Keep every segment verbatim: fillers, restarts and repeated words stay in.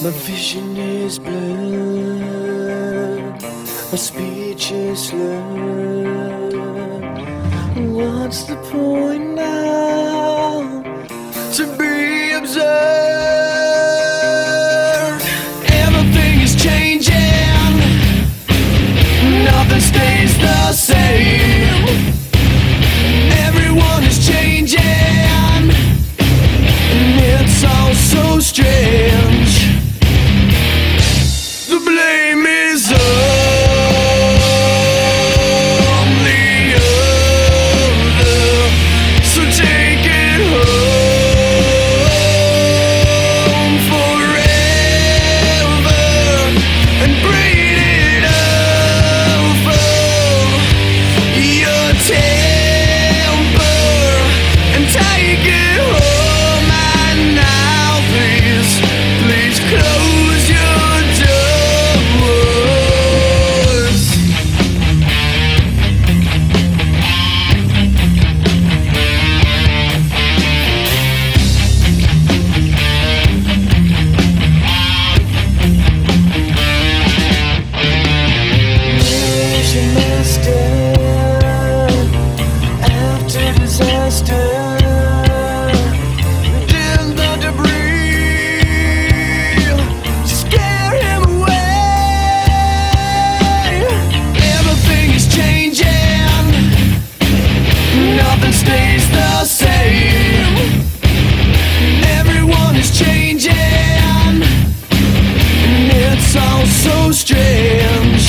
My vision is blurred, my speech is slurred. What's the point now to be observed? Everything is changing, nothing stays the same. Everyone is changing, and it's all so strange. The blame is on the other, so take it home forever and braid it over your temper and take it home. And now please, please close your doors. Where's your master after disaster? In the debris to scare him away. Everything is changing, nothing stays the same. Everyone is changing, and it's all so strange.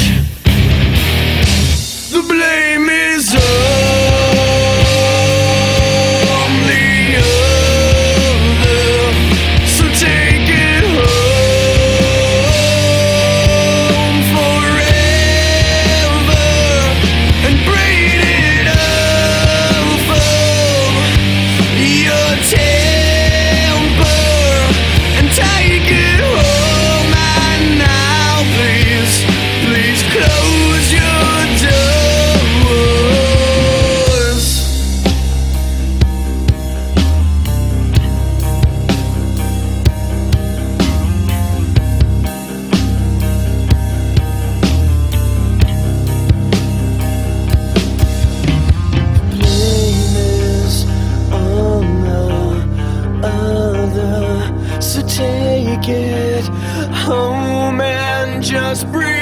The blame is on the other, so take it home forever and braid it over your temper and take it home. And now please, please close your doors. Blame is on the other, so take it home and just breathe.